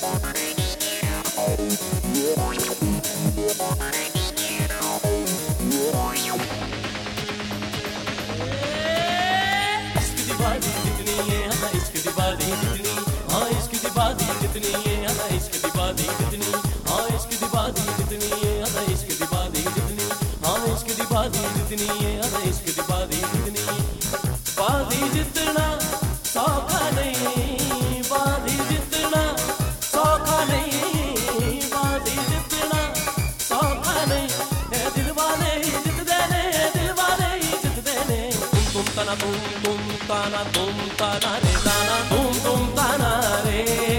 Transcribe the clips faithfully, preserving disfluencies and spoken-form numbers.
बाधी जितना सौखा नहीं, बाधी जितना सौखा नहीं, बाधी जितना सौखा नहीं, दिल वाले जित देने, दिल वाले जित देने। तुम तुम तना तुम तुम ताना तुम ताना रे ताना तुम तुम ताना रे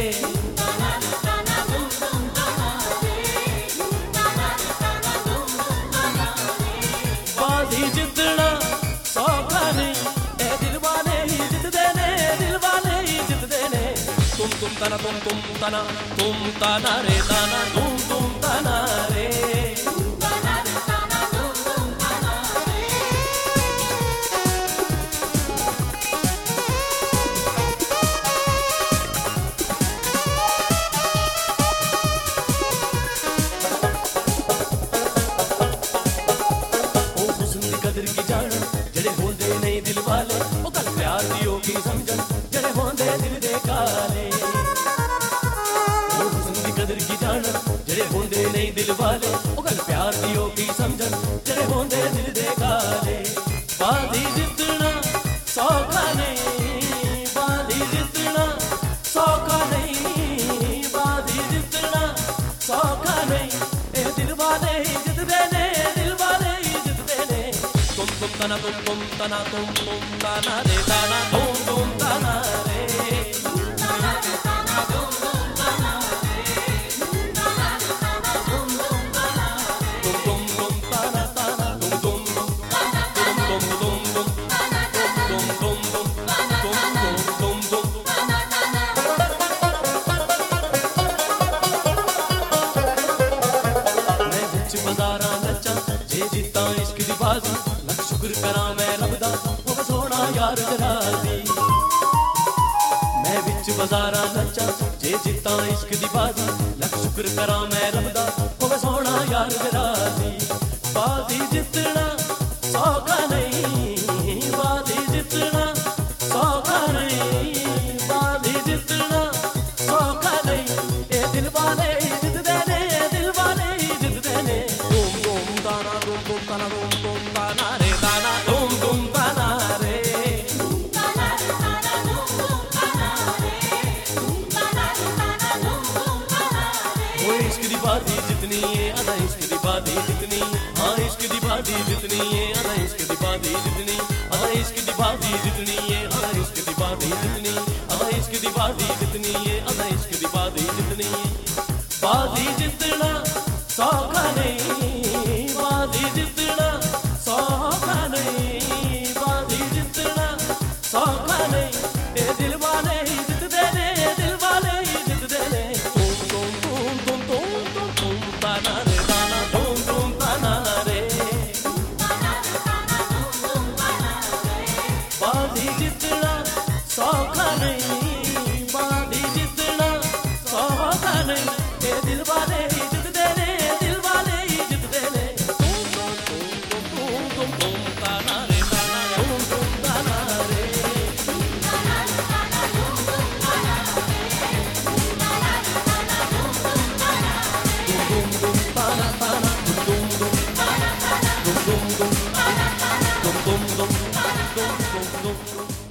बाधी जितना सौखा नहीं, दिल वाले ही जित देने, दिल वाले ही जित देने। तुम तुम तना तुम तुम तना तुम ताना रे ताना तुम तुम ताना रे कदर की जान जड़े होंदे नहीं दिल वाले, ओ कल प्यार दियो की समझन जड़े होंदे दिल दे काले। ओ हुस्न की कदर की जान जड़े होंदे नहीं दिल वाले, ओ कल प्यार दियो की समझन जड़े होंदे दिल दे काले। बाधी जितना सौखा नहीं, बाधी जितना सौखा नहीं, बाधी जितना सौखा नहीं, ए दिल वाले ही जित देने, दिल वाले ही जित देने। तुम तुम तना तुम तुम तना तुम तुम ताना रे ताना तुम तुम ताना रे तुम तुम तुम ताना ताना तुम तुम तुम तुम तुम तुम तुम तुम तुम तुम तुम मैं बिच बाजारा नचा जे जीता इश्क दी बाजी, लख शुक्र करा मैं रब दा ओ सोना यार जरादी। मैं बिच बाजारा नचा जे जीता इश्क दी बाजी, लख शुक्र करा मैं रब दा ओ सोना यार जरादी। बाधी जितना सौखा नहीं, बाधी जितना सौखा नहीं, बाधी जितना सौखा नहीं, ए दिल वाले जित देने, दिल वाले जित देने। तुम तुम ताना तुम तुम ताना तुम तुम ताना रे ताना तुम तुम ताना रे वो इश्क दी बाधी जितनी है आधा इश्क दी बाधी जितनी, हाँ इश्क दी बाधी जितनी है आधा इश्क दी बाधी जितनी, आधा इश्क दी बाधी जितनी है आधा इश्क दी बाधी जितनी, आधा इश्क दी बाधी जितनी है आधा इश्क दी बाधी जितनी। बाधी जितना सौखा नहीं, बाधी जितना सौखा नहीं, बाधी जितना सौखा नहीं, ए दिल वाले ही जित देने, दिल वाले ही जित देने। तुम तुम तुम तुम तुम तुम तुम ताना रे ताना तुम तुम ताना रे बाधी जितना सौखा नहीं, बाधी जितना सौखा नहीं, ए दिल वाले ही जित देने, दिल वाले ही जित देने। तुम तुम तुम तुम तुम तुम ताना रे ताना तुम तुम ताना रे तुम तुम ताना ताना तुम तुम तुम तुम तुम तुम तुम तुम तुम तुम तुम तुम